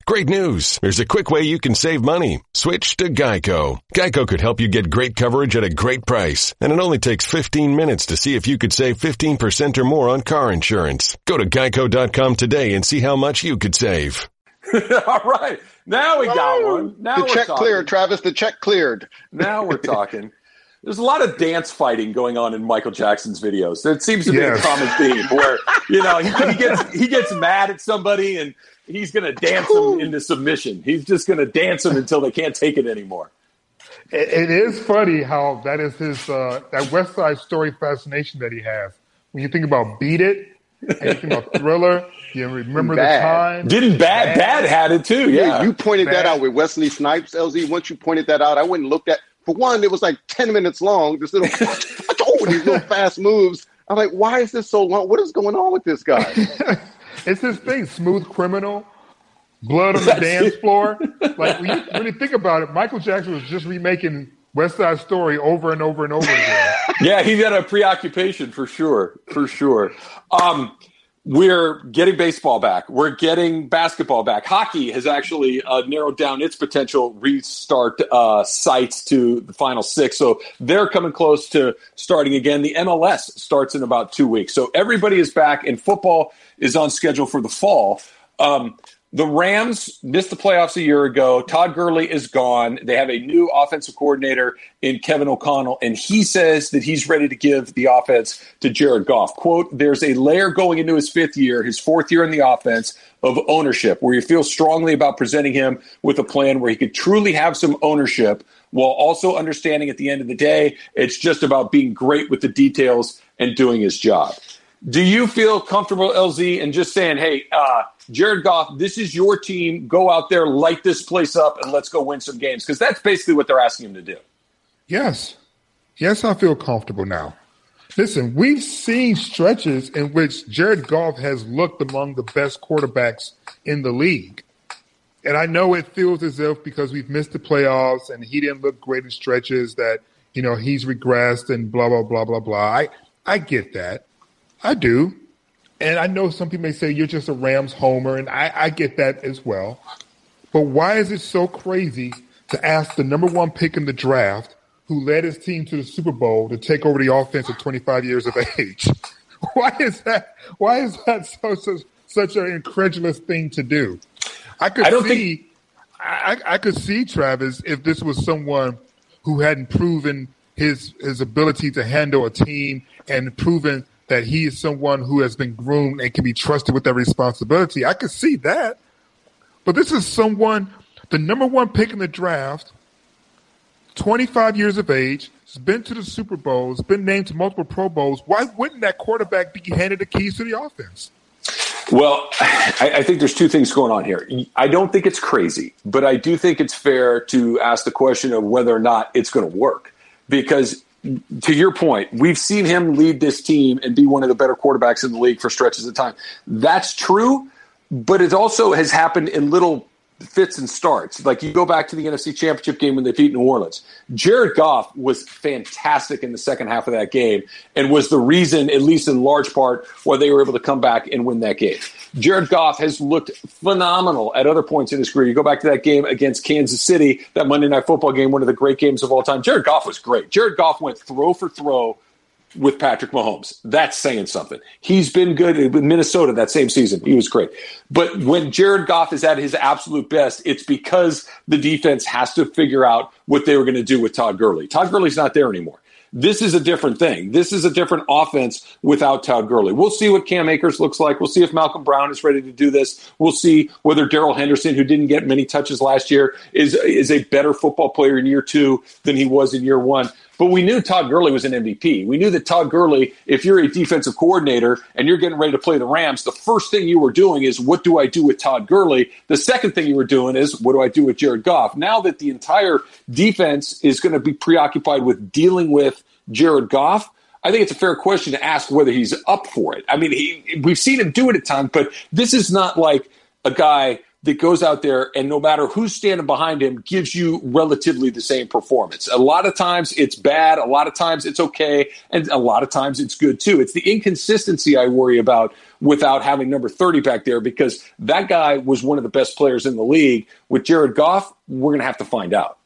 Great news. There's a quick way you can save money. Switch to Geico. Geico could help you get great coverage at a great price. And it only takes 15 minutes to see if you could save 15% or more on car insurance. Go to geico.com today and see how much you could save. All right. Now we got one. Now the check cleared, Travis. The check cleared. Now we're talking. There's a lot of dance fighting going on in Michael Jackson's videos. It seems to be a common theme where, he gets mad at somebody and he's going to dance them into submission. He's just going to dance them until they can't take it anymore. It is funny how that is his that West Side Story fascination that he has. When you think about Beat It, and you think about Thriller, you remember the time. Didn't Bad had it too? Yeah, you pointed that out with Wesley Snipes, LZ. Once you pointed that out, I went and looked at. For one, it was like 10 minutes long. This little, these little fast moves. I'm like, why is this so long? What is going on with this guy? It's his thing. Smooth Criminal, Blood on the Dance Floor. Like when you think about it, Michael Jackson was just remaking West Side Story over and over and over again. Yeah, he got a preoccupation for sure. We're getting baseball back. We're getting basketball back. Hockey has actually narrowed down its potential restart sites to the final 6. So they're coming close to starting again. The MLS starts in about 2 weeks. So everybody is back, and football is on schedule for the fall. The Rams missed the playoffs a year ago. Todd Gurley is gone. They have a new offensive coordinator in Kevin O'Connell, and he says that he's ready to give the offense to Jared Goff. Quote, there's a layer going into his 5th year, his 4th year in the offense, of ownership, where you feel strongly about presenting him with a plan where he could truly have some ownership while also understanding at the end of the day, it's just about being great with the details and doing his job. Do you feel comfortable, LZ, in just saying, hey, Jared Goff, this is your team. Go out there, light this place up, and let's go win some games? Because that's basically what they're asking him to do. Yes. Yes, I feel comfortable now. Listen, we've seen stretches in which Jared Goff has looked among the best quarterbacks in the league. And I know it feels as if because we've missed the playoffs and he didn't look great in stretches that, he's regressed and blah, blah, blah, blah, blah. I get that. I do. And I know some people may say you're just a Rams homer, and I get that as well. But why is it so crazy to ask the number 1 pick in the draft, who led his team to the Super Bowl, to take over the offense at 25 years of age? Why is that? Why is that such an incredulous thing to do? I could see, Travis, if this was someone who hadn't proven his ability to handle a team and proven that he is someone who has been groomed and can be trusted with that responsibility. I could see that. But this is someone, the number 1 pick in the draft, 25 years of age, has been to the Super Bowls, been named to multiple Pro Bowls. Why wouldn't that quarterback be handed the keys to the offense? Well, I think there's 2 things going on here. I don't think it's crazy, but I do think it's fair to ask the question of whether or not it's going to work. Because to your point, we've seen him lead this team and be one of the better quarterbacks in the league for stretches of time. That's true, but it also has happened in little fits and starts. Like you go back to the NFC Championship game when they beat New Orleans. Jared Goff was fantastic in the second half of that game and was the reason, at least in large part, why they were able to come back and win that game. Jared Goff has looked phenomenal at other points in his career. You go back to that game against Kansas City, that Monday Night Football game, one of the great games of all time. Jared Goff was great. Jared Goff went throw for throw with Patrick Mahomes. That's saying something. He's been good in Minnesota that same season. He was great. But when Jared Goff is at his absolute best, it's because the defense has to figure out what they were going to do with Todd Gurley. Todd Gurley's not there anymore. This is a different thing. This is a different offense without Todd Gurley. We'll see what Cam Akers looks like. We'll see if Malcolm Brown is ready to do this. We'll see whether Darrell Henderson, who didn't get many touches last year, is a better football player in year 2 than he was in year 1. But we knew Todd Gurley was an MVP. We knew that Todd Gurley, if you're a defensive coordinator and you're getting ready to play the Rams, the first thing you were doing is, what do I do with Todd Gurley? The second thing you were doing is, what do I do with Jared Goff? Now that the entire defense is going to be preoccupied with dealing with Jared Goff, I think it's a fair question to ask whether he's up for it. I mean, we've seen him do it at times, but this is not like a guy that goes out there and no matter who's standing behind him gives you relatively the same performance. A lot of times it's bad, a lot of times it's okay, and a lot of times it's good too. It's the inconsistency I worry about without having number 30 back there, because that guy was one of the best players in the league. With Jared Goff, we're going to have to find out.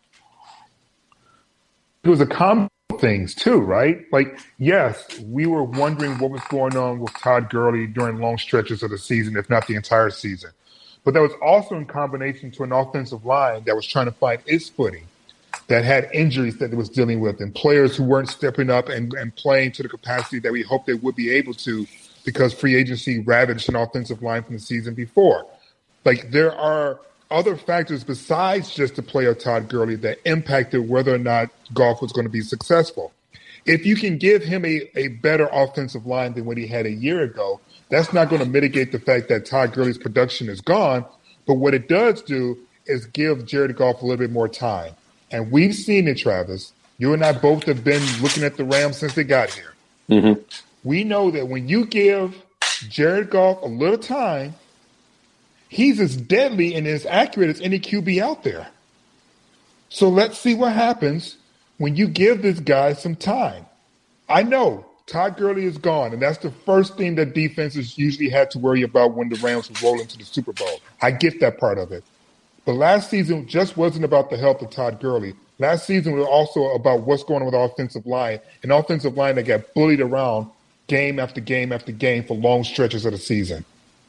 It was a combo of things too, right? Like, yes, we were wondering what was going on with Todd Gurley during long stretches of the season, if not the entire season. But that was also in combination to an offensive line that was trying to find its footing, that had injuries that it was dealing with, and players who weren't stepping up and playing to the capacity that we hoped they would be able to, because free agency ravaged an offensive line from the season before. Like, there are other factors besides just the play of Todd Gurley that impacted whether or not Goff was going to be successful. If you can give him a better offensive line than what he had a year ago, that's not going to mitigate the fact that Todd Gurley's production is gone. But what it does do is give Jared Goff a little bit more time. And we've seen it, Travis. You and I both have been looking at the Rams since they got here. Mm-hmm. We know that when you give Jared Goff a little time, he's as deadly and as accurate as any QB out there. So let's see what happens when you give this guy some time. I know Todd Gurley is gone, and that's the first thing that defenses usually had to worry about when the Rams would roll into the Super Bowl. I get that part of it. But last season just wasn't about the health of Todd Gurley. Last season was also about what's going on with the offensive line, an offensive line that got bullied around game after game after game for long stretches of the season.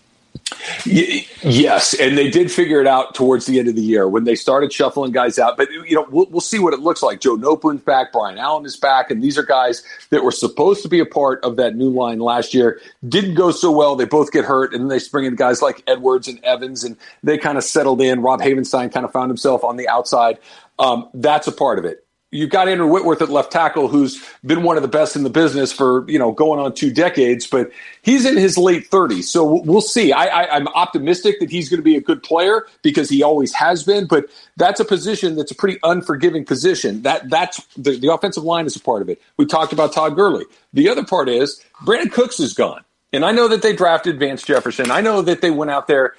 Yes, and they did figure it out towards the end of the year when they started shuffling guys out. But, we'll see what it looks like. Joe Nopu's back, Brian Allen is back, and these are guys that were supposed to be a part of that new line last year. Didn't go so well. They both get hurt, and then they bring in guys like Edwards and Evans, and they kind of settled in. Rob Havenstein kind of found himself on the outside. That's a part of it. You've got Andrew Whitworth at left tackle, who's been one of the best in the business for, going on 2 decades, but he's in his late 30s. So we'll see. I'm optimistic that he's going to be a good player because he always has been, but that's a position that's a pretty unforgiving position. That's the offensive line is a part of it. We talked about Todd Gurley. The other part is Brandon Cooks is gone. And I know that they drafted Vance Jefferson. I know that they went out there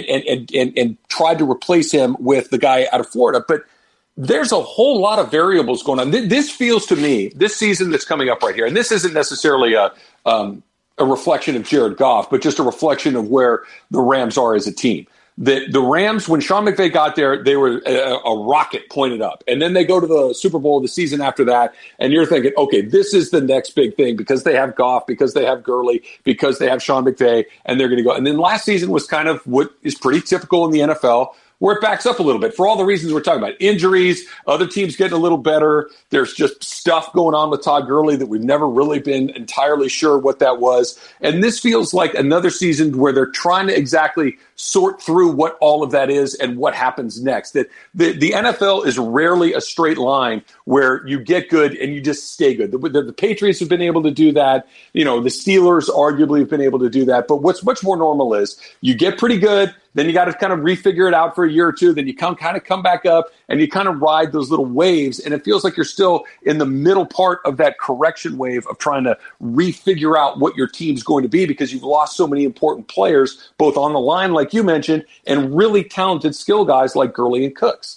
and tried to replace him with the guy out of Florida, but there's a whole lot of variables going on. This feels to me, this season that's coming up right here, and this isn't necessarily a reflection of Jared Goff, but just a reflection of where the Rams are as a team. The Rams, when Sean McVay got there, they were a rocket pointed up. And then they go to the Super Bowl the season after that, and you're thinking, okay, this is the next big thing because they have Goff, because they have Gurley, because they have Sean McVay, and they're going to go. And then last season was kind of what is pretty typical in the NFL, where it backs up a little bit for all the reasons we're talking about. Injuries, other teams getting a little better. There's just stuff going on with Todd Gurley that we've never really been entirely sure what that was. And this feels like another season where they're trying to exactly sort through what all of that is and what happens next. That the NFL is rarely a straight line where you get good and you just stay good. The Patriots have been able to do that. The Steelers arguably have been able to do that. But what's much more normal is you get pretty good, then you got to kind of refigure it out for a year or two. Then you come back up and you kind of ride those little waves. And it feels like you're still in the middle part of that correction wave of trying to refigure out what your team's going to be because you've lost so many important players, both on the line, like you mentioned, and really talented skill guys like Gurley and Cooks.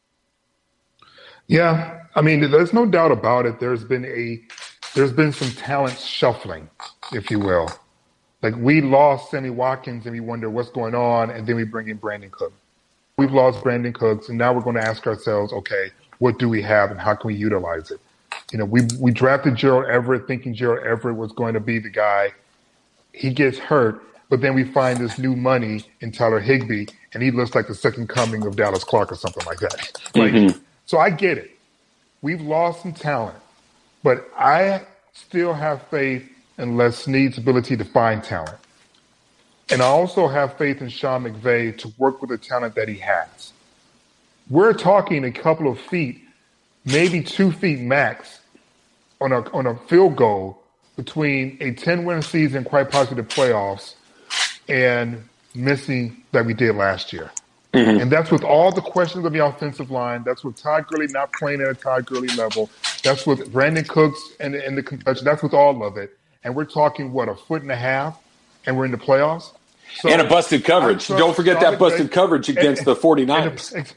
Yeah, I mean, there's no doubt about it. There's been some talent shuffling, if you will. Like, we lost Sammy Watkins and we wonder what's going on, and then we bring in Brandon Cooks. We've lost Brandon Cooks, and now we're going to ask ourselves, okay, what do we have and how can we utilize it? We drafted Gerald Everett thinking Gerald Everett was going to be the guy. He gets hurt, but then we find this new money in Tyler Higbee, and he looks like the second coming of Dallas Clark or something like that. So I get it. We've lost some talent, but I still have faith in Les Snead's ability to find talent. And I also have faith in Sean McVay to work with the talent that he has. We're talking a couple of feet, maybe 2 feet max, on a field goal between a 10-win season, quite possibly the playoffs, and missing that we did last year. Mm-hmm. And that's with all the questions of the offensive line. That's with Todd Gurley not playing at a Todd Gurley level. That's with Brandon Cooks and the concussion. That's with all of it. And we're talking, a foot and a half, and we're in the playoffs? So, and a busted coverage. Don't forget that busted coverage against the 49ers.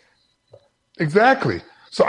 Exactly. So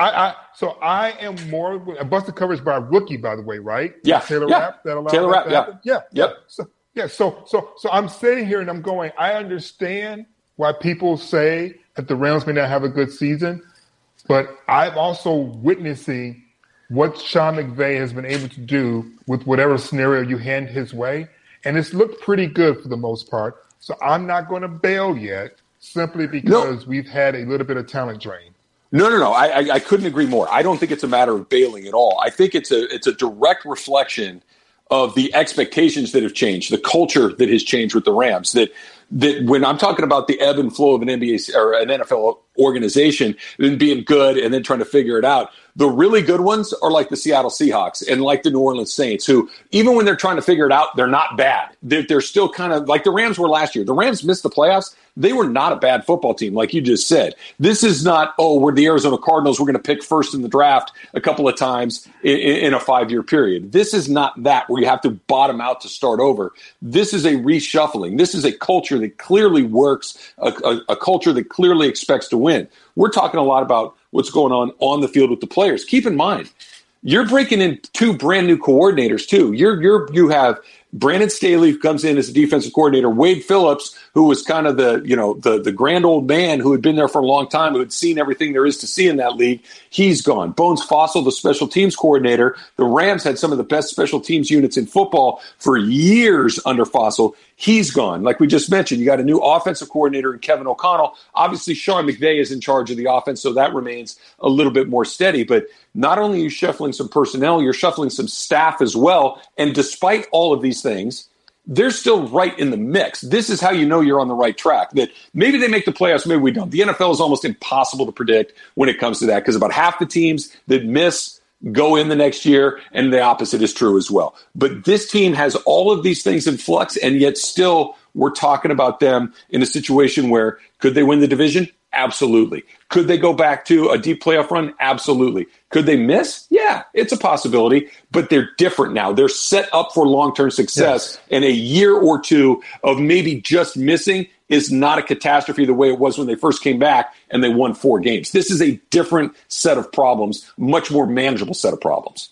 I am more a busted coverage by a rookie, by the way, right? Yeah. Taylor Rapp that allowed Taylor that to Rapp, happen? Yeah. Yep. So I'm sitting here and I'm going, I understand why people say that the Rams may not have a good season, but I'm also witnessing what Sean McVay has been able to do with whatever scenario you hand his way. And it's looked pretty good for the most part. So I'm not going to bail yet simply because we've had a little bit of talent drain. No. I couldn't agree more. I don't think it's a matter of bailing at all. I think it's a direct reflection of the expectations that have changed, the culture that has changed with the Rams. That when I'm talking about the ebb and flow of an NBA or an NFL organization and being good and then trying to figure it out, the really good ones are like the Seattle Seahawks and like the New Orleans Saints, who even when they're trying to figure it out, they're not bad. They're still kind of like the Rams were last year. The Rams missed the playoffs. They were not a bad football team, like you just said. This is not, we're the Arizona Cardinals. We're going to pick first in the draft a couple of times in a 5-year period. This is not that where you have to bottom out to start over. This is a reshuffling. This is a culture that clearly works, a culture that clearly expects to win. We're talking a lot about what's going on the field with the players. Keep in mind, you're breaking in 2 brand new coordinators too. You have Brandon Staley, who comes in as a defensive coordinator, Wade Phillips, who was kind of the grand old man who had been there for a long time, who had seen everything there is to see in that league. He's gone. Bones Fossil, the special teams coordinator. The Rams had some of the best special teams units in football for years under Fossil. He's gone. Like we just mentioned, you got a new offensive coordinator in Kevin O'Connell. Obviously, Sean McVay is in charge of the offense, so that remains a little bit more steady. But not only are you shuffling some personnel, you're shuffling some staff as well. And despite all of these things, they're still right in the mix. This is how you know you're on the right track. That maybe they make the playoffs, maybe we don't. The NFL is almost impossible to predict when it comes to that because about half the teams that miss go in the next year, and the opposite is true as well. But this team has all of these things in flux, and yet still we're talking about them in a situation where could they win the division? Absolutely. Could they go back to a deep playoff run? Absolutely. Could they miss? Yeah, it's a possibility, but they're different now. They're set up for long-term success, and a year or two of maybe just missing is not a catastrophe the way it was when they first came back and they won 4 games. This is a different set of problems, much more manageable set of problems.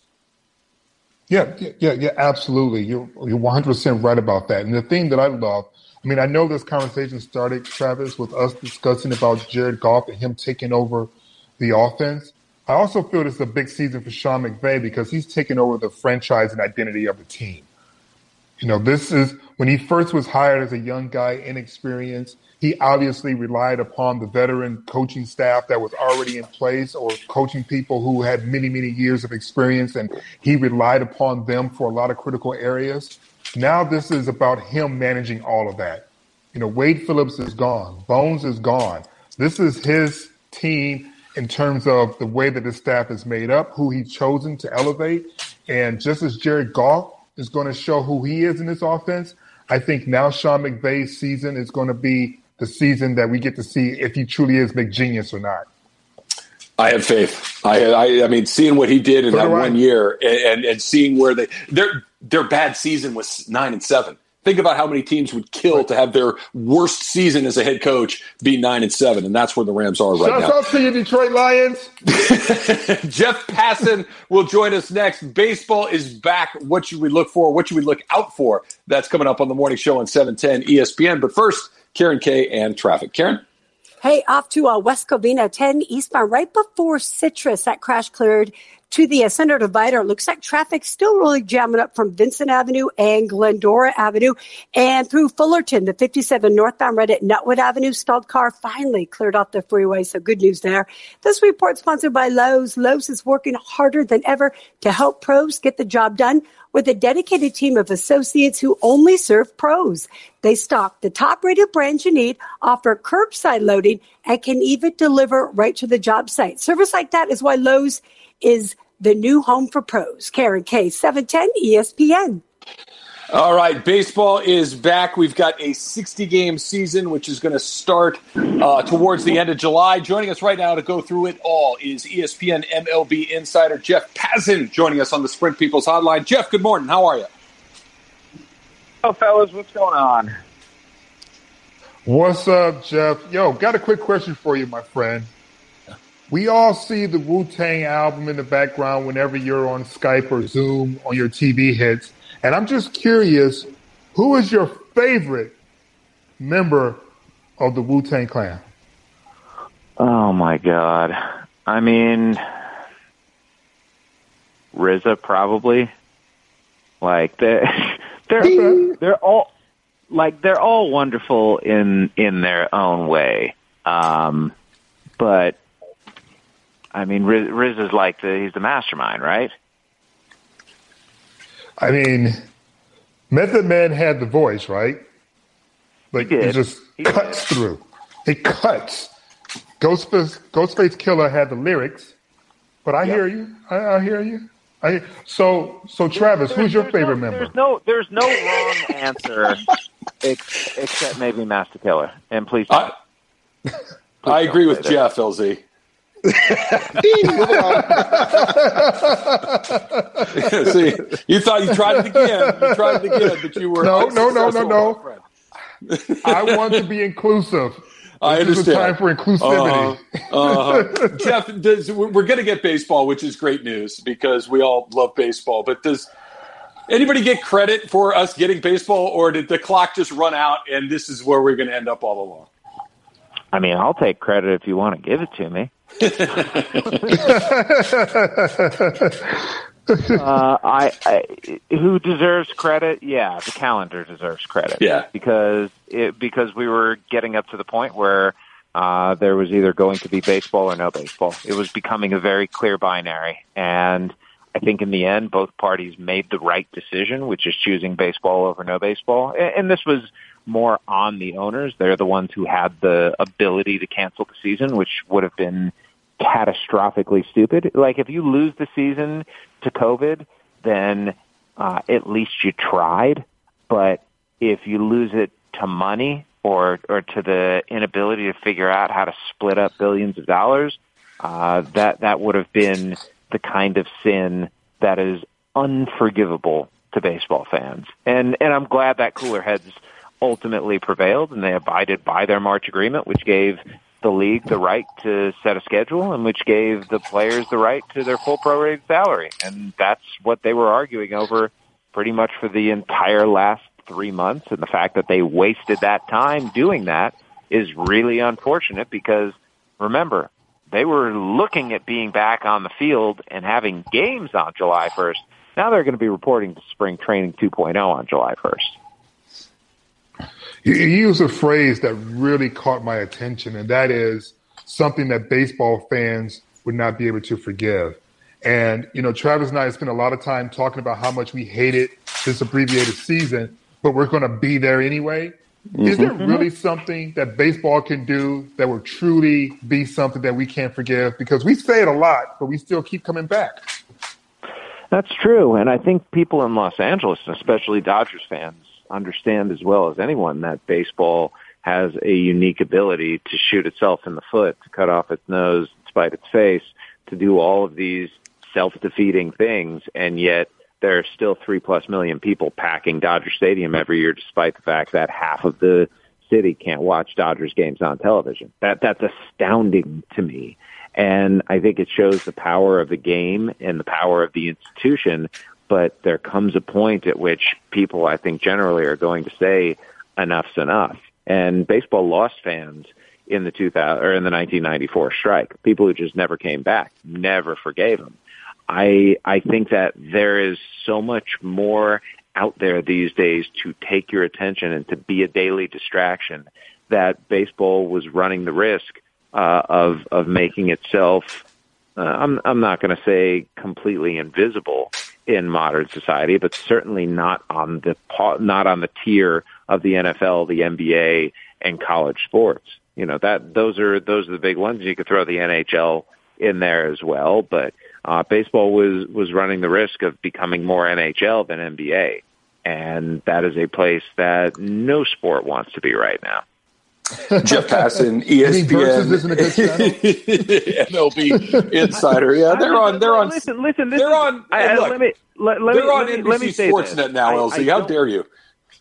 Yeah, absolutely. You're 100% right about that. And the thing that I love, I know this conversation started, Travis, with us discussing about Jared Goff and him taking over the offense. I also feel this is a big season for Sean McVay because he's taken over the franchise and identity of the team. This is when he first was hired as a young guy, inexperienced. He obviously relied upon the veteran coaching staff that was already in place or coaching people who had many, many years of experience, and he relied upon them for a lot of critical areas. Now this is about him managing all of that. Wade Phillips is gone. Bones is gone. This is his team in terms of the way that the staff is made up, who he's chosen to elevate. And just as Jared Goff is going to show who he is in this offense, I think now Sean McVay's season is going to be the season that we get to see if he truly is McGenius or not. I have faith. I mean, seeing what he did in that 1 year and seeing where their bad season was 9-7. Think about how many teams would kill to have their worst season as a head coach be 9-7, and that's where the Rams are right now. Shout out to you, Detroit Lions. Jeff Passan will join us next. Baseball is back. What should we look for? What should we look out for? That's coming up on the morning show on 710 ESPN. But first, Karen Kay and traffic. Karen? Hey, off to West Covina, 10 eastbound, right before Citrus. That crash cleared to the center divider. Looks like traffic still really jamming up from Vincent Avenue and Glendora Avenue and through Fullerton. The 57 northbound right at Nutwood Avenue. Stalled car finally cleared off the freeway, so good news there. This report sponsored by Lowe's. Lowe's is working harder than ever to help pros get the job done with a dedicated team of associates who only serve pros. They stock the top-rated brands you need, offer curbside loading, and can even deliver right to the job site. Service like that is why Lowe's is the new home for pros. Karen Kay, 710 ESPN. All right, baseball is back. We've got a 60-game season, which is going to start towards the end of July. Joining us right now to go through it all is ESPN MLB insider Jeff Passan, joining us on the Sprint People's Hotline. Jeff, good morning. How are you? Hello, fellas. What's going on? What's up, Jeff? Yo, got a quick question for you, my friend. We all see the Wu-Tang album in the background whenever you're on Skype or Zoom on your TV hits. And I'm just curious, who is your favorite member of the Wu-Tang Clan? Oh, my God. I mean, RZA probably. Like, they're all wonderful in their own way. But I mean, Riz is like he's the mastermind, right? I mean, Method Man had the voice, right? Like it just cuts through. It cuts. Ghostface Killer had the lyrics, but I hear you. I hear you. So Travis, who's your favorite member? There's no wrong answer except maybe Master Killer. And please I agree with Jeff, LZ. See, you thought you tried it again. But you were no. I want to be inclusive. I understand. This is a time for inclusivity. Jeff, we're going to get baseball, which is great news because we all love baseball. But does anybody get credit for us getting baseball, or did the clock just run out and this is where we're going to end up all along? I mean, I'll take credit if you want to give it to me. Who deserves credit? Yeah, the calendar deserves credit. Yeah, because we were getting up to the point where there was either going to be baseball or no baseball. It was becoming a very clear binary, and I think in the end, both parties made the right decision, which is choosing baseball over no baseball. And this was more on the owners. They're the ones who had the ability to cancel the season, which would have been catastrophically stupid. Like, if you lose the season to COVID, then at least you tried. But if you lose it to money or to the inability to figure out how to split up billions of dollars, that would have been the kind of sin that is unforgivable to baseball fans. And I'm glad that cooler heads ultimately prevailed, and they abided by their March agreement, which gave the league the right to set a schedule and which gave the players the right to their full prorated salary. And that's what they were arguing over pretty much for the entire last 3 months. And the fact that they wasted that time doing that is really unfortunate because, remember, they were looking at being back on the field and having games on July 1st. Now they're going to be reporting to spring training 2.0 on July 1st. You use a phrase that really caught my attention, and that is something that baseball fans would not be able to forgive. And, Travis and I spent a lot of time talking about how much we hated this abbreviated season, but we're going to be there anyway. Mm-hmm. Is there really something that baseball can do that will truly be something that we can't forgive? Because we say it a lot, but we still keep coming back. That's true. And I think people in Los Angeles, especially Dodgers fans, understand as well as anyone that baseball has a unique ability to shoot itself in the foot, to cut off its nose, spite its face, to do all of these self-defeating things, and yet there are still 3+ million people packing Dodger Stadium every year, despite the fact that half of the city can't watch Dodgers games on television. That's astounding to me. And I think it shows the power of the game and the power of the institution. But there comes a point at which people, I think, generally are going to say enough's enough. And baseball lost fans in the 1994 strike. People who just never came back, never forgave them. I think that there is so much more out there these days to take your attention and to be a daily distraction that baseball was running the risk of making itself. I'm not going to say completely invisible in modern society, but certainly not on the tier of the NFL, the NBA, and college sports. Those are the big ones. You could throw the NHL in there as well, but baseball was running the risk of becoming more NHL than NBA, and that is a place that no sport wants to be right now. Jeff Passan, ESPN. Versus isn't a good channel? MLB Insider. Yeah, they're on. Listen. They're on. Let me NBC say Sportsnet this. now, LZ. How dare you?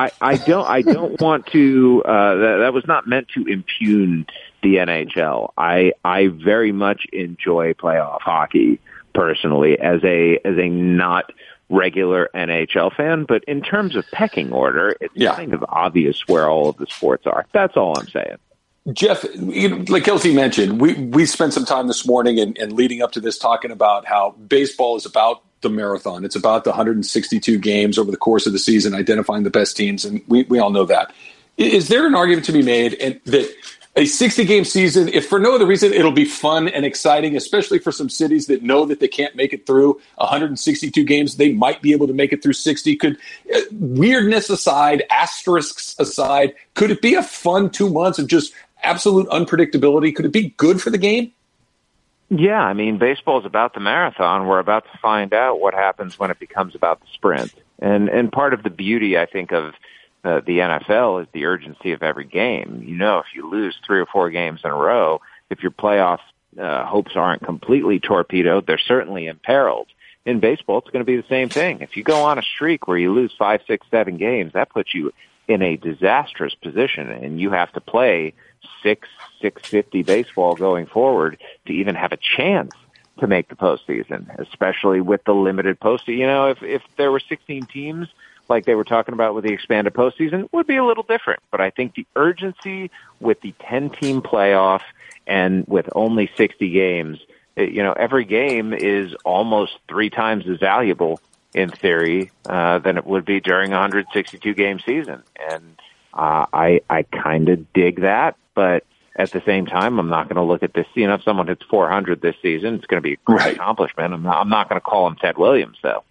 I don't want to. That was not meant to impugn the NHL. I very much enjoy playoff hockey personally as a not regular NHL fan, but in terms of pecking order, it's kind of obvious where all of the sports are. That's all I'm saying. Jeff, like Kelsey mentioned, we spent some time this morning and leading up to this talking about how baseball is about the marathon. It's about the 162 games over the course of the season, identifying the best teams, and we all know that. Is there an argument to be made that a 60-game season, if for no other reason, it'll be fun and exciting, especially for some cities that know that they can't make it through 162 games, they might be able to make it through 60. Could weirdness aside, asterisks aside, could it be a fun 2 months of just absolute unpredictability? Could it be good for the game? Yeah, I mean, baseball is about the marathon. We're about to find out what happens when it becomes about the sprint. And part of the beauty, I think, of the NFL is the urgency of every game. You know, if you lose 3 or 4 games in a row, if your playoff hopes aren't completely torpedoed, they're certainly imperiled. In baseball, it's going to be the same thing. If you go on a streak where you lose 5, 6, 7 games, that puts you in a disastrous position, and you have to play 650 baseball going forward to even have a chance to make the postseason, especially with the limited postseason. You know, if there were 16 teams, like they were talking about with the expanded postseason, would be a little different. But I think the urgency with the 10-team playoff and with only 60 games, you know, every game is almost 3 times as valuable in theory than it would be during a 162-game season. And I kind of dig that, but at the same time, I'm not going to look at this. You know, if someone hits 400 this season, it's going to be a great accomplishment. I'm not going to call him Ted Williams, though.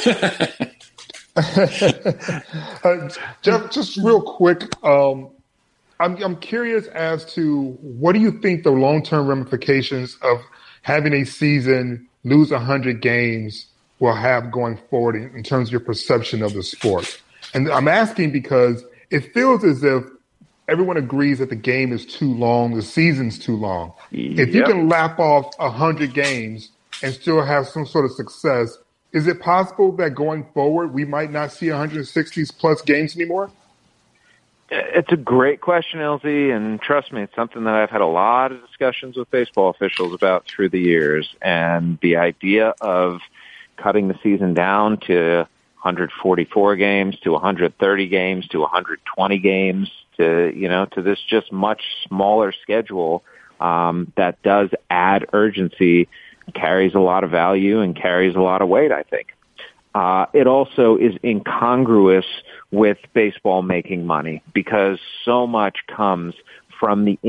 Jeff, just real quick, I'm curious as to what do you think the long-term ramifications of having a season lose 100 games will have going forward in terms of your perception of the sport? And I'm asking because it feels as if everyone agrees that the game is too long, the season's too long. If you can lap off 100 games and still have some sort of success, is it possible that going forward we might not see 160-plus games anymore? It's a great question, LZ, and trust me, it's something that I've had a lot of discussions with baseball officials about through the years. And the idea of cutting the season down to 144 games, to 130 games, to 120 games, to this just much smaller schedule that does add urgency, carries a lot of value and carries a lot of weight, I think. It also is incongruous with baseball making money because so much comes from the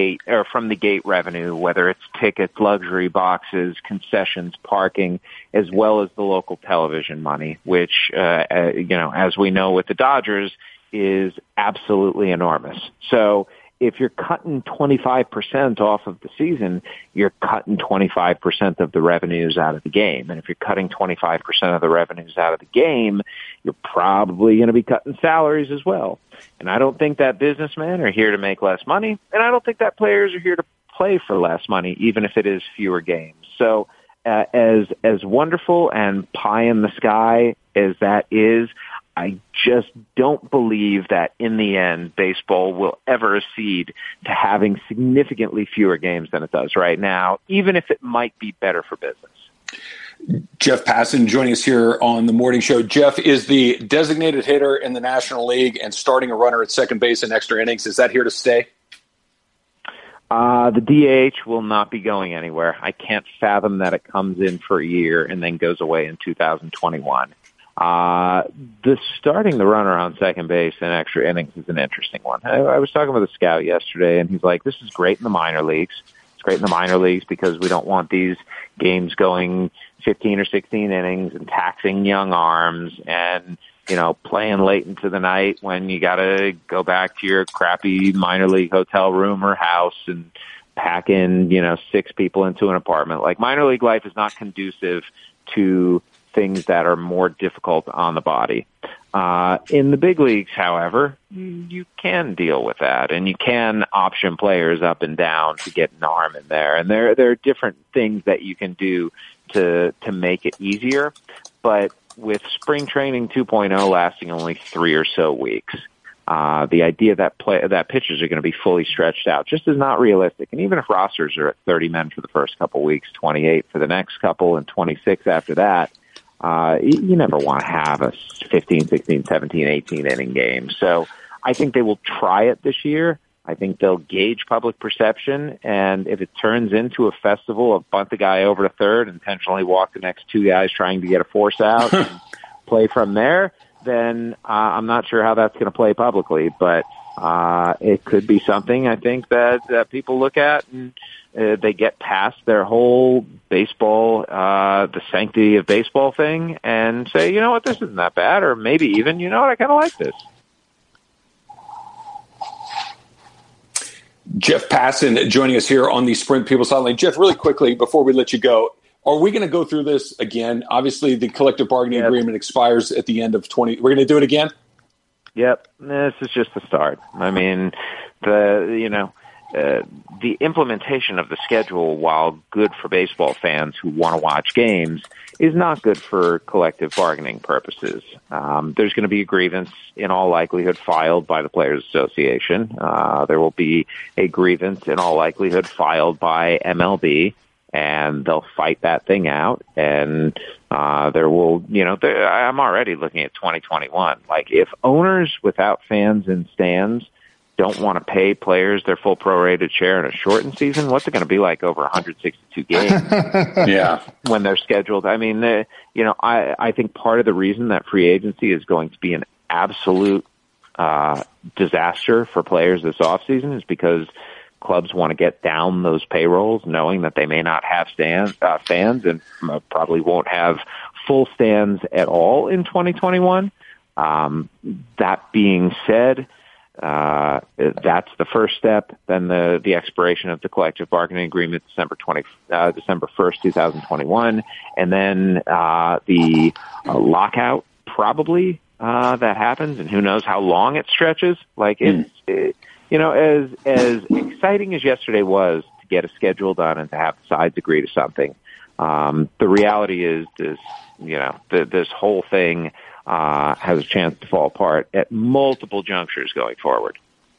gate revenue, whether it's tickets, luxury boxes, concessions, parking, as well as the local television money, which, as we know with the Dodgers, is absolutely enormous. So if you're cutting 25% off of the season, you're cutting 25% of the revenues out of the game. And if you're cutting 25% of the revenues out of the game, you're probably going to be cutting salaries as well. And I don't think that businessmen are here to make less money, and I don't think that players are here to play for less money, even if it is fewer games. So as wonderful and pie in the sky as that is, I just don't believe that in the end baseball will ever accede to having significantly fewer games than it does right now, even if it might be better for business. Jeff Passan joining us here on the morning show. Jeff is the designated hitter in the National League and starting a runner at second base in extra innings. Is that here to stay? The DH will not be going anywhere. I can't fathom that it comes in for a year and then goes away in 2021. The starting the runner on second base in extra innings is an interesting one. I was talking with a scout yesterday, and he's like, this is great in the minor leagues. It's great in the minor leagues because we don't want these games going 15 or 16 innings and taxing young arms and, playing late into the night when you got to go back to your crappy minor league hotel room or house and pack in, 6 people into an apartment. Like, minor league life is not conducive to things that are more difficult on the body. In the big leagues, however, you can deal with that, and you can option players up and down to get an arm in there. And there are different things that you can do to make it easier. But with spring training 2.0 lasting only 3 or so weeks, the idea that pitchers are going to be fully stretched out just is not realistic. And even if rosters are at 30 men for the first couple weeks, 28 for the next couple, and 26 after that, you never want to have a 15, 16, 17, 18 inning game. So I think they will try it this year. I think they'll gauge public perception, and if it turns into a festival of bunt the guy over to third, intentionally walk the next 2 guys trying to get a force out and play from there, then I'm not sure how that's going to play publicly. But it could be something, I think, that people look at and they get past their whole baseball, the sanctity of baseball thing, and say, you know what, this isn't that bad, or maybe even, you know what, I kind of like this. Jeff Passan joining us here on the Sprint People's Hotline. Jeff, really quickly, before we let you go, are we going to go through this again? Obviously, the collective bargaining agreement expires at the end of We're going to do it again? Yep. This is just the start. I mean, the implementation of the schedule, while good for baseball fans who want to watch games, is not good for collective bargaining purposes. There's going to be a grievance in all likelihood filed by the Players Association. There will be a grievance in all likelihood filed by MLB, and they'll fight that thing out. And there will, I'm already looking at 2021. Like, if owners without fans in stands don't want to pay players their full prorated share in a shortened season, what's it going to be like over 162 games? Yeah, when they're scheduled? I mean, I think part of the reason that free agency is going to be an absolute disaster for players this offseason is because clubs want to get down those payrolls, knowing that they may not have fans and probably won't have full stands at all in 2021. That being said, that's the first step. Then the expiration of the collective bargaining agreement, December 1st, 2021, and then the lockout probably that happens, and who knows how long it stretches. Like, as exciting as yesterday was to get a schedule done and to have the sides agree to something, the reality is this whole thing has a chance to fall apart at multiple junctures going forward.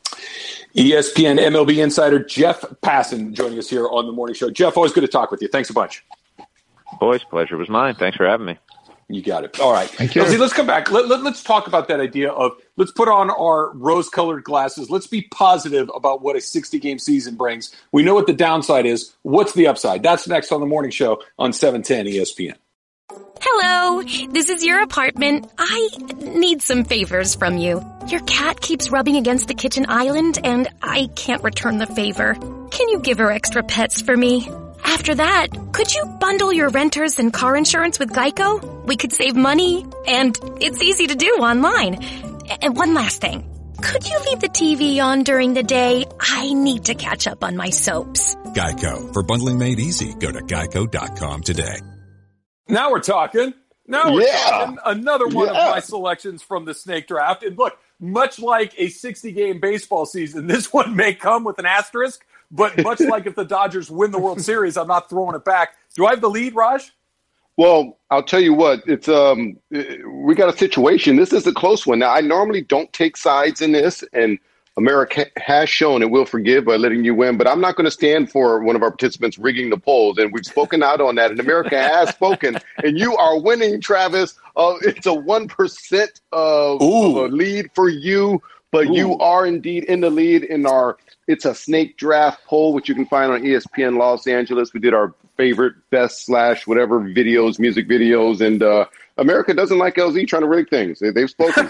ESPN MLB insider Jeff Passan joining us here on the morning show. Jeff, always good to talk with you. Thanks a bunch. Boys, pleasure was mine. Thanks for having me. You got it. All right. Thank you. Elsie, let's come back. Let's talk about that idea of let's put on our rose-colored glasses. Let's be positive about what a 60-game season brings. We know what the downside is. What's the upside? That's next on the morning show on 710 ESPN. Hello, this is your apartment. I need some favors from you. Your cat keeps rubbing against the kitchen island, and I can't return the favor. Can you give her extra pets for me? After that, could you bundle your renters and car insurance with Geico? We could save money, and it's easy to do online. And one last thing. Could you leave the TV on during the day? I need to catch up on my soaps. Geico. For bundling made easy, go to geico.com today. Now we're talking. Now we're talking. Another one of my selections from the snake draft. And look, much like a 60-game baseball season, this one may come with an asterisk, but much like if the Dodgers win the World Series, I'm not throwing it back. Do I have the lead, Raj? Well, I'll tell you what, it's we got a situation. This is a close one. Now, I normally don't take sides in this, and America has shown it will forgive by letting you win, but I'm not going to stand for one of our participants rigging the polls, and we've spoken out on that, and America has spoken, and you are winning, Travis. It's a 1% of a lead for you, but you are indeed in the lead in it's a snake draft poll, which you can find on ESPN Los Angeles. We did our favorite best / whatever videos, music videos, and America doesn't like LZ trying to rig things. They've spoken.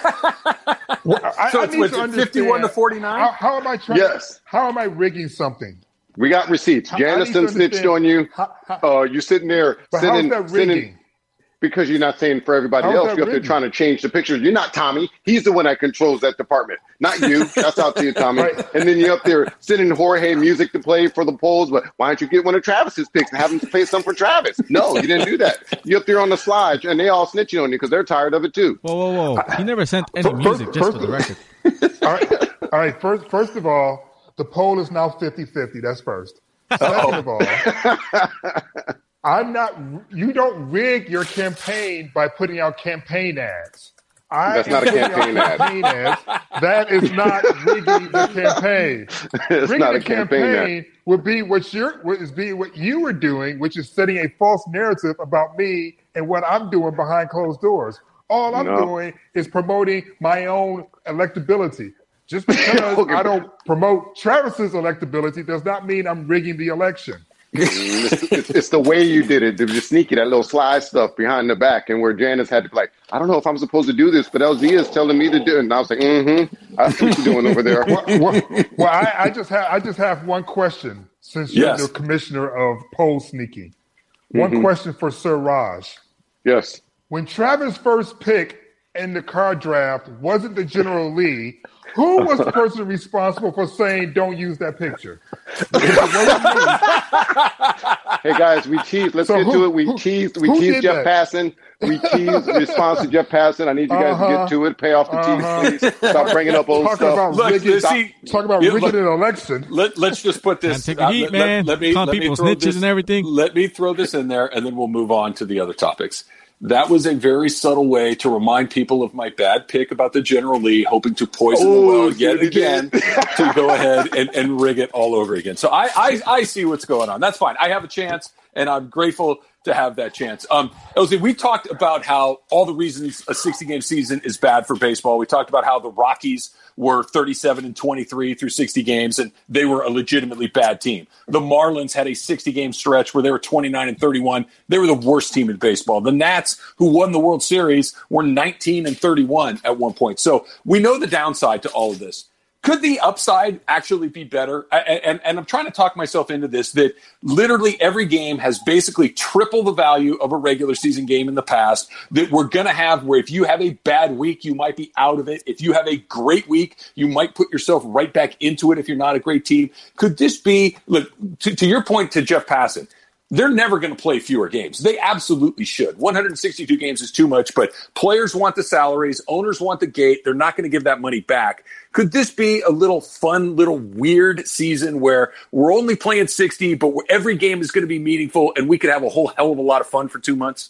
So it's 51 to 49? How am I trying? Yes. How am I rigging something? We got receipts. Janison snitched on you. You're sitting there. But how is that rigging? Because you're not saying for everybody else. You're up there trying to change the pictures. You're not Tommy. He's the one that controls that department, not you. That's out to you, Tommy. Right. And then you're up there sending Jorge music to play for the polls. But why don't you get one of Travis's picks and have him play some for Travis? No, you didn't do that. You're up there on the slide, and they all snitching on you because they're tired of it too. Whoa. He never sent any music, just for the record. All right. First of all, the poll is now 50-50. That's first. Second of all, You don't rig your campaign by putting out campaign ads. That's not a campaign ad. That is not rigging the campaign. It's rigging not a the campaign ad. Would be what you were doing, which is setting a false narrative about me and what I'm doing behind closed doors. All I'm doing is promoting my own electability. Just because I don't promote Travis's electability does not mean I'm rigging the election. It's the way you did it, the sneaky, that little slide stuff behind the back, and where Janice had to be like, I don't know if I'm supposed to do this, but LZ is telling me to do it. And I was like, I see what you're doing over there. Well, I just have one question, since you're the commissioner of poll sneaking. One question for Sir Raj. Yes. When Travis' first pick in the card draft wasn't the General Lee, who was the person responsible for saying don't use that picture? Hey guys, we teased. Let's get to it. We teased Jeff Passan. We teased the response to Jeff Passan. I need you guys to get to it. Pay off the tease, please. Stop bringing up old stuff. Talk about rigging an election. Let's just put this. Take the heat, man. Let me snitches this, and everything. Let me throw this in there, and then we'll move on to the other topics. That was a very subtle way to remind people of my bad pick about the General Lee, hoping to poison the well yet again to go ahead and rig it all over again. So I see what's going on. That's fine. I have a chance, and I'm grateful to have that chance. LZ, we talked about how all the reasons a 60-game season is bad for baseball. We talked about how the Rockies were 37-23 through 60 games, and they were a legitimately bad team. The Marlins had a 60-game stretch where they were 29-31. They were the worst team in baseball. The Nats, who won the World Series, were 19-31 at one point. So we know the downside to all of this. Could the upside actually be better? And I'm trying to talk myself into this, that literally every game has basically triple the value of a regular season game in the past, that we're going to have where if you have a bad week, you might be out of it. If you have a great week, you might put yourself right back into it if you're not a great team. Could this be, look, to your point to Jeff Passan, they're never going to play fewer games. They absolutely should. 162 games is too much, but players want the salaries. Owners want the gate. They're not going to give that money back. Could this be a little fun, little weird season where we're only playing 60, but every game is going to be meaningful and we could have a whole hell of a lot of fun for 2 months?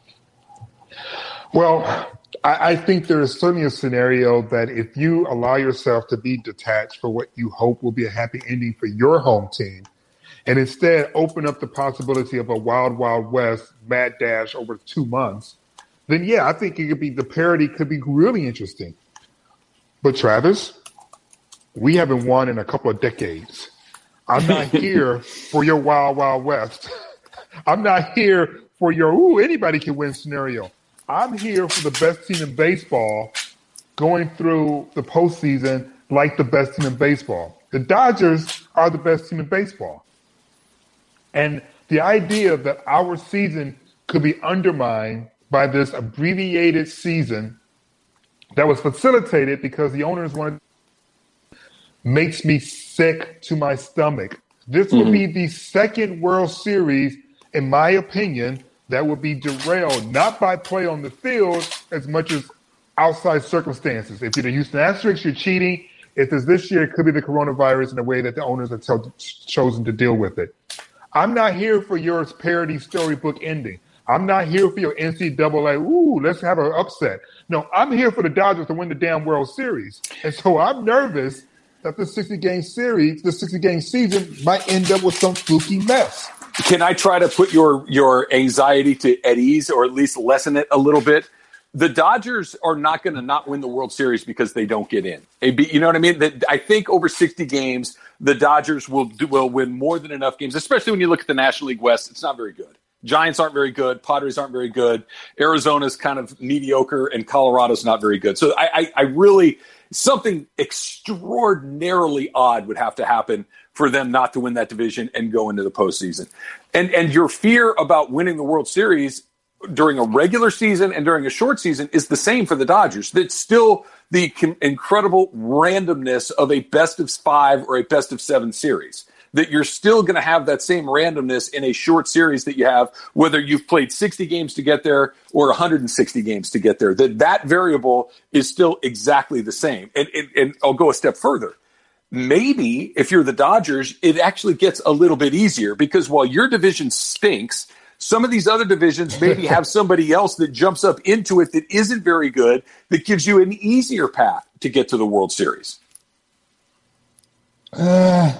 Well, I think there is certainly a scenario that if you allow yourself to be detached for what you hope will be a happy ending for your home team, and instead open up the possibility of a wild, wild west mad dash over 2 months, then I think the parity could be really interesting. But Travis, we haven't won in a couple of decades. I'm not here for your wild, wild west. I'm not here for your, anybody can win scenario. I'm here for the best team in baseball going through the postseason like the best team in baseball. The Dodgers are the best team in baseball. And the idea that our season could be undermined by this abbreviated season that was facilitated because the owners wanted makes me sick to my stomach. This will be the second World Series, in my opinion, that will be derailed not by play on the field as much as outside circumstances. If you're the Houston Astros, you're cheating. If it's this year, it could be the coronavirus in a way that the owners have chosen to deal with it. I'm not here for your parody storybook ending. I'm not here for your NCAA, let's have an upset. No, I'm here for the Dodgers to win the damn World Series. And so I'm nervous that the 60-game season might end up with some spooky mess. Can I try to put your anxiety at ease, or at least lessen it a little bit? The Dodgers are not going to not win the World Series because they don't get in. You know what I mean? I think over 60 games, the Dodgers will win more than enough games, especially when you look at the National League West. It's not very good. Giants aren't very good. Padres aren't very good. Arizona's kind of mediocre, and Colorado's not very good. So I really, something extraordinarily odd would have to happen for them not to win that division and go into the postseason. And your fear about winning the World Series during a regular season and during a short season is the same for the Dodgers. That's still the incredible randomness of a best of 5 or a best of 7 series. That you're still going to have that same randomness in a short series that you have, whether you've played 60 games to get there or 160 games to get there. That variable is still exactly the same. And I'll go a step further. Maybe if you're the Dodgers, it actually gets a little bit easier because while your division stinks, Some of these other divisions maybe have somebody else that jumps up into it that isn't very good, that gives you an easier path to get to the World Series. I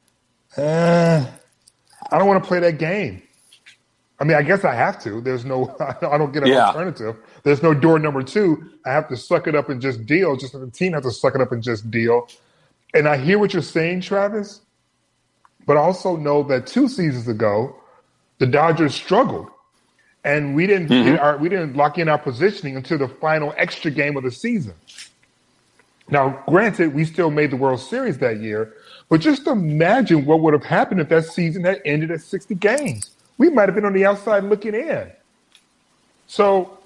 don't want to play that game. I mean, I guess I have to. There's no, I don't get an alternative. There's no door number 2. I have to suck it up and just deal. Just the team has to suck it up and just deal. And I hear what you're saying, Travis, but I also know that 2 seasons ago, the Dodgers struggled, and we didn't lock in our positioning until the final extra game of the season. Now, granted, we still made the World Series that year, but just imagine what would have happened if that season had ended at 60 games. We might have been on the outside looking in. So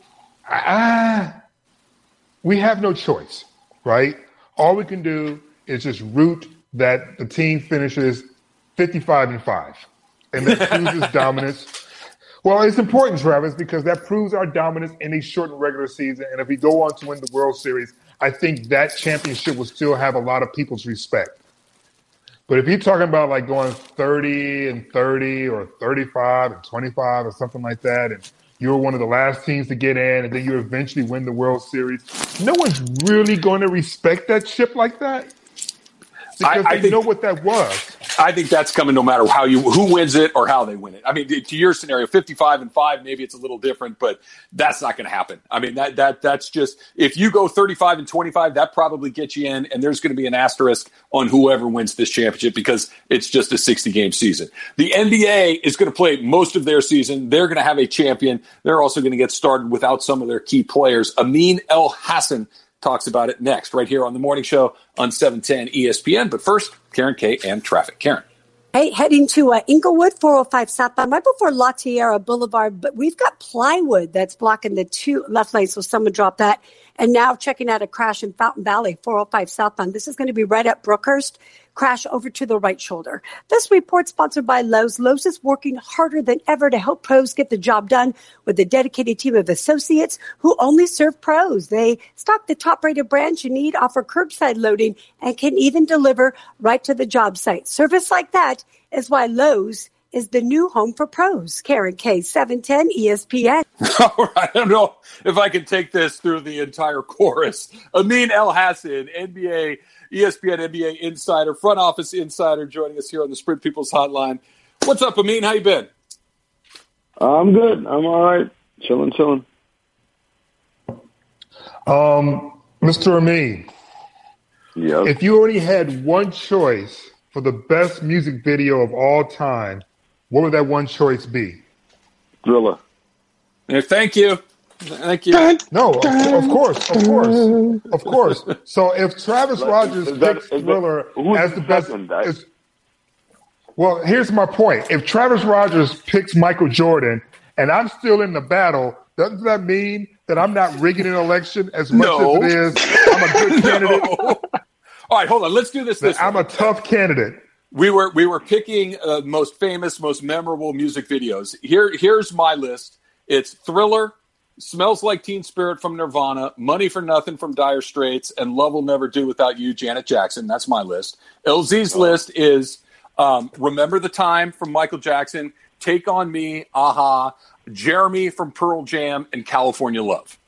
we have no choice, right? All we can do is just root that the team finishes 55-5, and that proves dominance. Well, it's important, Travis, because that proves our dominance in a shortened regular season. And if we go on to win the World Series, I think that championship will still have a lot of people's respect. But if you're talking about like going 30-30 or 35-25 or something like that, and you're one of the last teams to get in, and then you eventually win the World Series, no one's really going to respect that ship like that because they know what that was. I think that's coming no matter who wins it or how they win it. I mean, to your scenario, 55-5, maybe it's a little different, but that's not going to happen. I mean, that's just, if you go 35-25, that probably gets you in, and there's going to be an asterisk on whoever wins this championship because it's just a 60-game season. The NBA is going to play most of their season. They're going to have a champion. They're also going to get started without some of their key players. Amin Elhassan talks about it next, right here on the morning show on 710 ESPN. But first, Karen Kay and traffic. Karen. Hey, heading to Inglewood, 405 southbound, right before La Tierra Boulevard. But we've got plywood that's blocking the 2 left lanes, so someone dropped that. And now checking out a crash in Fountain Valley, 405 southbound. This is going to be right at Brookhurst. Crash over to the right shoulder. This report sponsored by Lowe's. Lowe's is working harder than ever to help pros get the job done with a dedicated team of associates who only serve pros. They stock the top-rated brands you need, offer curbside loading, and can even deliver right to the job site. Service like that is why Lowe's is the new home for pros. Karen Kay, 710 ESPN. All right. I don't know if I can take this through the entire chorus. Amin Elhassan, ESPN NBA insider, front office insider, joining us here on the Sprint People's Hotline. What's up, Amin? How you been? I'm good. I'm all right. Chilling. Mr. Amin, yep. If you only had one choice for the best music video of all time, what would that one choice be? Thriller. Thank you. No, of course. So if Travis Rogers picks Thriller as the best, well, here's my point. If Travis Rogers picks Michael Jordan and I'm still in the battle, doesn't that mean that I'm not rigging an election as much as it is I'm a good candidate? All right, hold on. Let's do this. I'm a tough candidate. We were picking most famous, most memorable music videos. Here's my list. It's Thriller, Smells Like Teen Spirit from Nirvana, Money for Nothing from Dire Straits, and Love Will Never Do Without You, Janet Jackson. That's my list. LZ's list is Remember the Time from Michael Jackson, Take On Me, Aha, Jeremy from Pearl Jam, and California Love.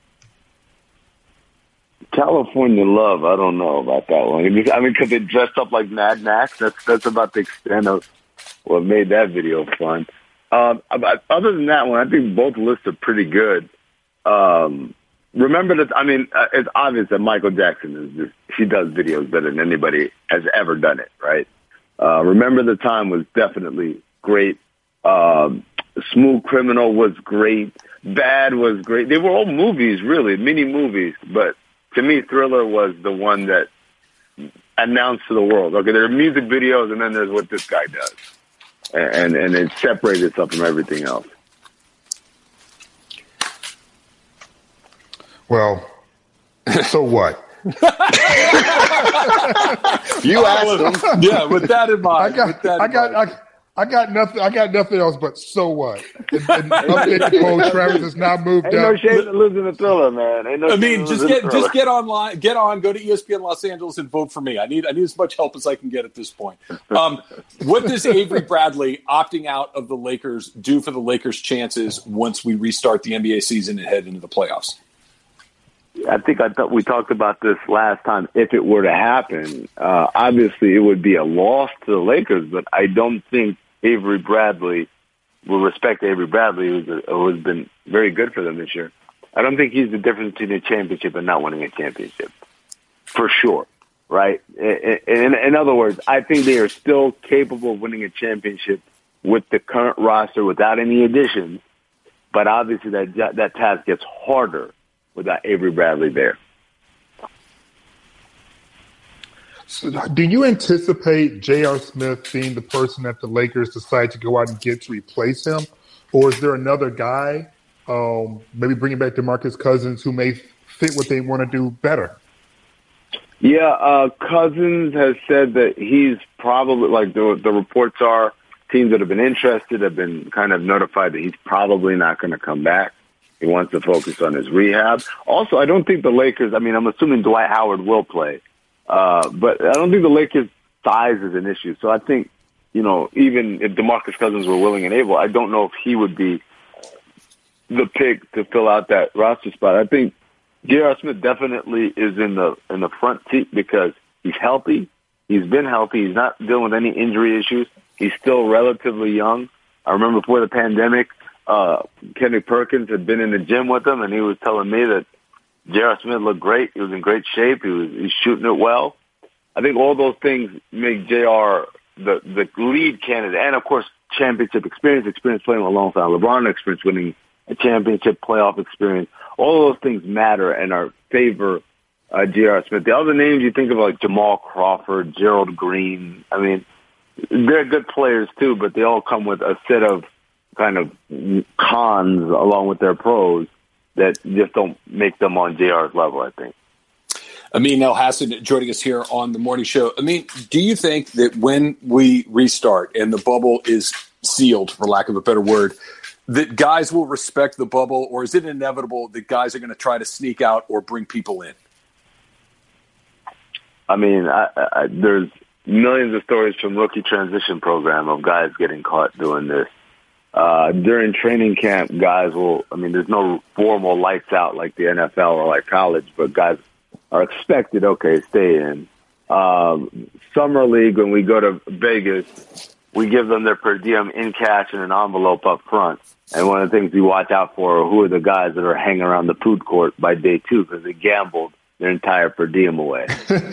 California Love, I don't know about that one. I mean, because they dressed up like Mad Max. That's about the extent of what made that video fun. Other than that one, I think both lists are pretty good. Remember that, I mean, it's obvious that Michael Jackson he does videos better than anybody has ever done it, right? Remember the Time was definitely great. Smooth Criminal was great. Bad was great. They were all movies, really, mini movies, but to me, Thriller was the one that announced to the world, okay, there are music videos and then there's what this guy does. And it separated itself from everything else. Well, so what? You asked him. Yeah, with that in mind. I got nothing else but so what? And update the poll, Travis has now moved up. Ain't no shame in losing a Thriller, man. Just get online, go to ESPN Los Angeles and vote for me. I need as much help as I can get at this point. What does Avery Bradley opting out of the Lakers do for the Lakers' chances once we restart the NBA season and head into the playoffs? I thought we talked about this last time. If it were to happen, obviously it would be a loss to the Lakers, but I don't think Avery Bradley will respect Avery Bradley, who has been very good for them this year. I don't think he's the difference between a championship and not winning a championship, for sure, right? In other words, I think they are still capable of winning a championship with the current roster without any additions, but obviously that task gets harder without Avery Bradley there. So do you anticipate J.R. Smith being the person that the Lakers decide to go out and get to replace him? Or is there another guy, maybe bringing back DeMarcus Cousins, who may fit what they want to do better? Yeah, Cousins has said that he's probably, like the reports are, teams that have been interested have been kind of notified that he's probably not going to come back. He wants to focus on his rehab. Also, I don't think the Lakers, I'm assuming Dwight Howard will play, but I don't think the Lakers' size is an issue. So I think, even if DeMarcus Cousins were willing and able, I don't know if he would be the pick to fill out that roster spot. I think J.R. Smith definitely is in the front seat because he's healthy. He's been healthy. He's not dealing with any injury issues. He's still relatively young. I remember before the pandemic, Kendrick Perkins had been in the gym with him, and he was telling me that J.R. Smith looked great. He was in great shape. He's shooting it well. I think all those things make J.R. the lead candidate, and of course, championship experience playing alongside LeBron, experience winning a championship playoff experience. All of those things matter and are favor J.R. Smith. The other names you think of, like Jamal Crawford, Gerald Green, they're good players too, but they all come with a set of kind of cons along with their pros that just don't make them on JR's level, I think. Amin Elhassan joining us here on the morning show. Amin, do you think that when we restart and the bubble is sealed, for lack of a better word, that guys will respect the bubble, or is it inevitable that guys are going to try to sneak out or bring people in? There's millions of stories from rookie transition program of guys getting caught doing this. During training camp, guys there's no formal lights out like the NFL or like college, but guys are expected, stay in. Summer league, when we go to Vegas, we give them their per diem in cash in an envelope up front. And one of the things we watch out for are who are the guys that are hanging around the food court by day 2 because they gambled their entire per diem away.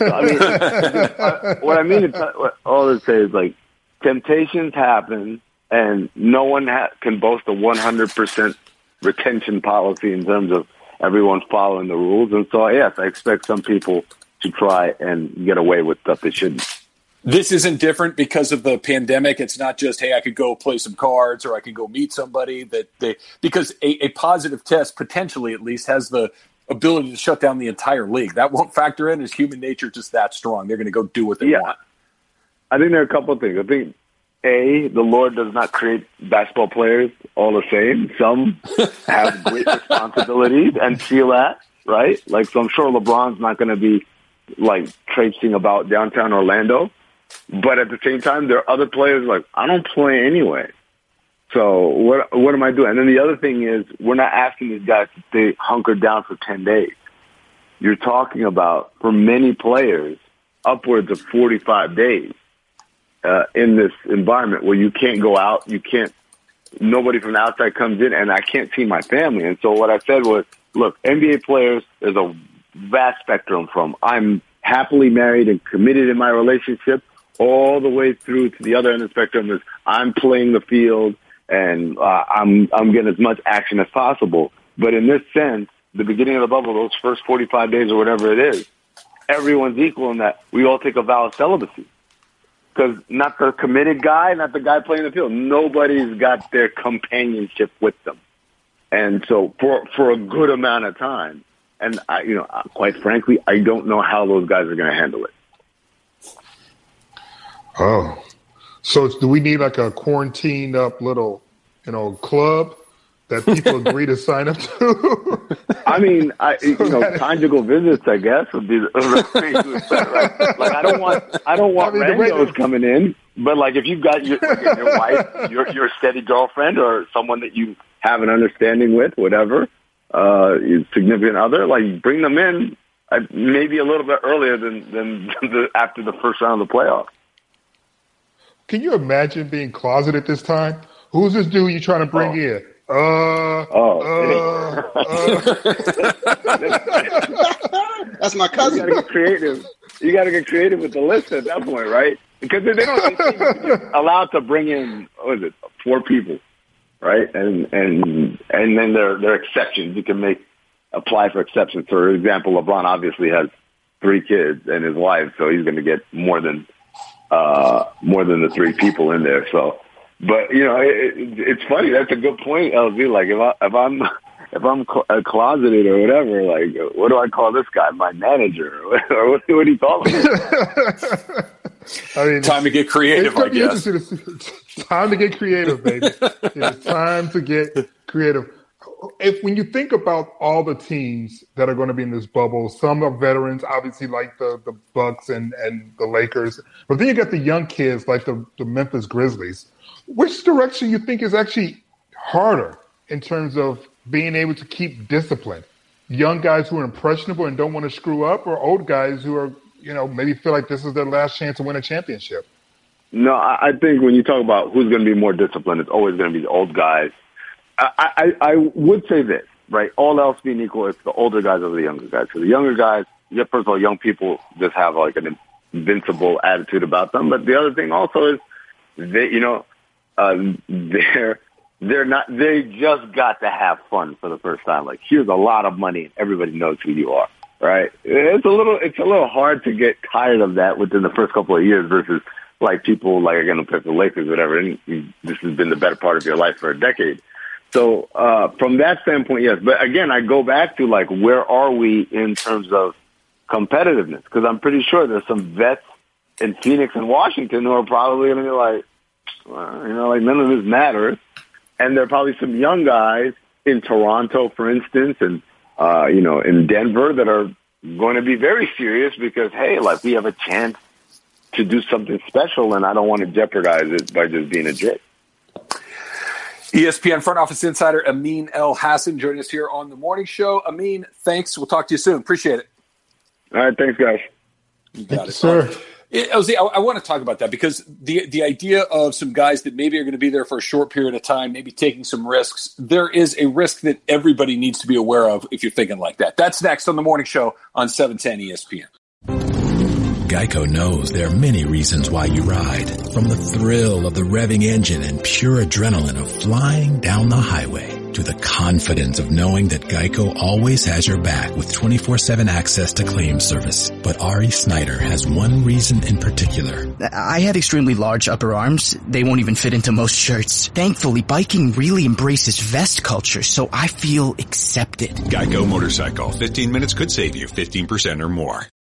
So, all I say is, temptations happen, and no one can boast a 100% retention policy in terms of everyone following the rules. And so, yes, I expect some people to try and get away with stuff they shouldn't. This isn't different because of the pandemic. It's not just, hey, I could go play some cards or I could go meet somebody. Because a positive test, potentially at least, has the ability to shut down the entire league. That won't factor in. Is human nature just that strong? They're going to go do what they want. I think there are a couple of things. I think, A, the Lord does not create basketball players all the same. Some have great responsibilities and feel that, right? So I'm sure LeBron's not going to be, traipsing about downtown Orlando. But at the same time, there are other players I don't play anyway. So what am I doing? And then the other thing is, we're not asking these guys to stay hunkered down for 10 days. You're talking about, for many players, upwards of 45 days in this environment where you can't go out, nobody from the outside comes in, and I can't see my family. And so what I said was, look, NBA players, there's a vast spectrum from I'm happily married and committed in my relationship all the way through to the other end of the spectrum is I'm playing the field and I'm getting as much action as possible. But in this sense, the beginning of the bubble, those first 45 days or whatever it is, everyone's equal in that we all take a vow of celibacy. Because not the committed guy, not the guy playing the field, nobody's got their companionship with them. And so for a good amount of time, and quite frankly, I don't know how those guys are going to handle it. Oh, So do we need like a quarantined up little, club that people agree to sign up to? I mean, conjugal visits, I guess, would be the right? Like, I don't want randos coming in, but like if you've got your wife, your steady girlfriend, or someone that you have an understanding with, whatever, your significant other, like bring them in maybe a little bit earlier than after the first round of the playoffs. Can you imagine being closeted this time? Who's this dude you trying to bring in? That's my cousin. You gotta get creative. You gotta get creative with the list at that point, right? Because they don't allowed to bring in 4 people, right? And then there are exceptions. You can apply for exceptions. For example, LeBron obviously has 3 kids and his wife, so he's going to get more than the 3 people in there. So. But it's funny. That's a good point, LZ. Like if I'm closeted or whatever, like what do I call this guy? My manager, or what do you call him? I mean, time to get creative. I guess. Time to get creative, baby. It's time to get creative. When you think about all the teams that are going to be in this bubble, some are veterans, obviously like the Bucks and the Lakers, but then you got the young kids like the Memphis Grizzlies. Which direction you think is actually harder in terms of being able to keep discipline? Young guys who are impressionable and don't want to screw up, or old guys who are, maybe feel like this is their last chance to win a championship? No, I think when you talk about who's going to be more disciplined, it's always going to be the old guys. I would say this, right? All else being equal, it's the older guys over the younger guys. So the younger guys, first of all, young people just have like an invincible attitude about them. But the other thing also is they just got to have fun for the first time. Like, here's a lot of money and everybody knows who you are, right? It's a little hard to get tired of that within the first couple of years versus like people like, again, pick the Lakers, whatever. And this has been the better part of your life for a decade. So, from that standpoint, yes. But again, I go back to like, where are we in terms of competitiveness? Because I'm pretty sure there's some vets in Phoenix and Washington who are probably going to be like, like none of this matters. And there are probably some young guys in Toronto, for instance, and, in Denver that are going to be very serious because, hey, like we have a chance to do something special and I don't want to jeopardize it by just being a jerk. ESPN front office insider Amin Elhassan joining us here on the morning show. Amin, thanks. We'll talk to you soon. Appreciate it. All right. Thanks, guys. You got it, sir. I want to talk about that because the idea of some guys that maybe are going to be there for a short period of time, maybe taking some risks, there is a risk that everybody needs to be aware of if you're thinking like that. That's next on the morning show on 710 ESPN. Geico knows there are many reasons why you ride. From the thrill of the revving engine and pure adrenaline of flying down the highway to the confidence of knowing that Geico always has your back with 24/7 access to claim service. But Ari Snyder has one reason in particular. I had extremely large upper arms. They won't even fit into most shirts. Thankfully, biking really embraces vest culture, so I feel accepted. Geico Motorcycle. 15 minutes could save you 15% or more.